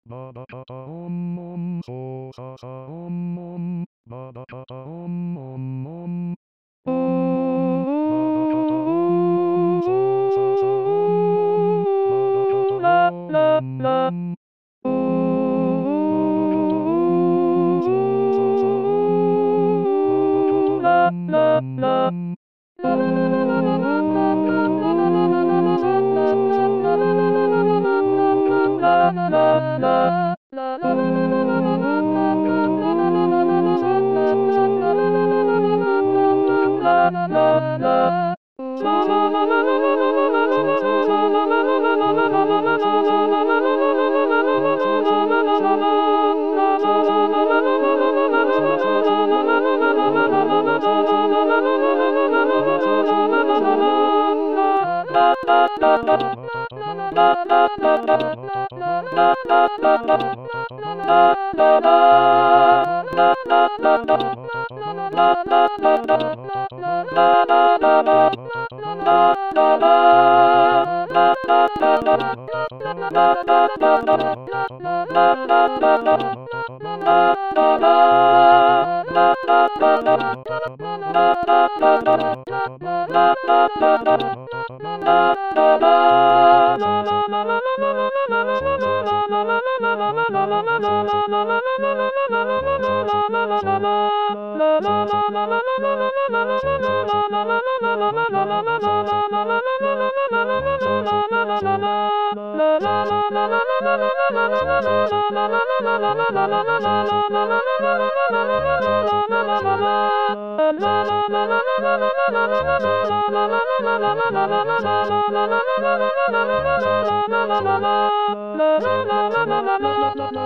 ババタタオンモンソササオンモンババタタオンモンモンオンモンババタタオンモンソササオンモンババタタオンモンオンババタタオンモンソササオンモンババタタオンモンモンオンババタタオンモンソササオンモンババタタオンモンモンオーババタタオンモンソササオンモンババタタオンモンモンソササオンモンソササオンモンバババタタオンモンバソサオンモンバババタタオンソササオンモンバババタタオンモンバソサオンモンババタタババタタババババタタババババタタババババババタタバババタタババババタタバババババタタバババ